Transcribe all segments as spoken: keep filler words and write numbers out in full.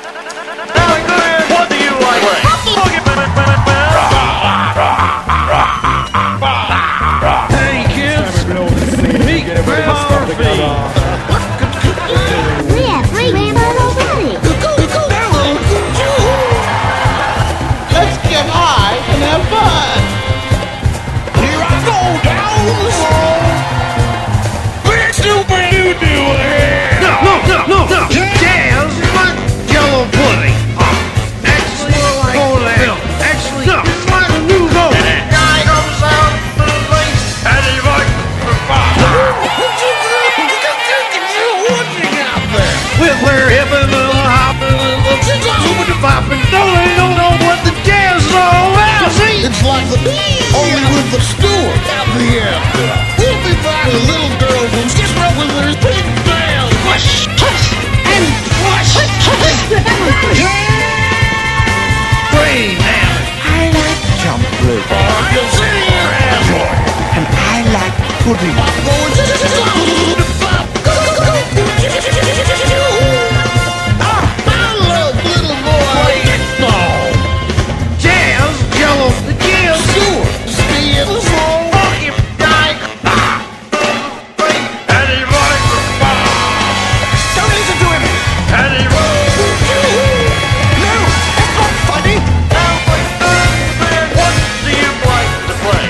What do you like? Hey kids, meet Murphy. We have three rainbows already. Let's get high and have fun. Here I go down the road. Big super doo doo here. No, no, no, no, no. Jazz, not yellow pudding. Actually, go there. Actually, no. It's like a new goat. Guy comes out to the place and he like the fire. What you watching out there? We're, we're hipping and hopping and zooming and popping. No, they don't know what the jazz is all about. See? It's like the bees, only with the steward at the end. We'll be back with little girl from Skipper with her big tail. Push, push, and push. Brain damage. I like jump rope. I can see your asshole. And I like pudding. Going to the pop. I love little boy. Jazz, yellow, the jazz. Steward, stay in the hole. Fucking die. And he like the fire. Don't listen to him. And he No, that's not funny. Now, my third man, what do you like to play?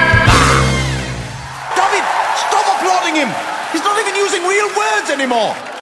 David, stop applauding him. He's not even using real words anymore.